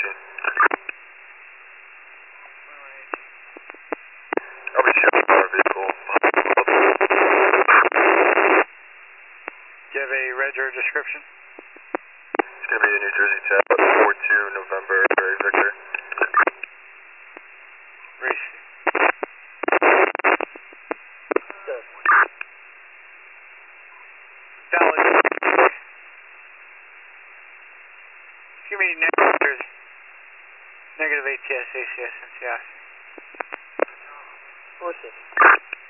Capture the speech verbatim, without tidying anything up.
eighteen. I'll be showing our vehicle. Do you have a reg or description? It's going to be a New Jersey tab, four two November, Victor. Race. Valid. Give me negative Jersey. Negative A T S, A C S, N C I. four six.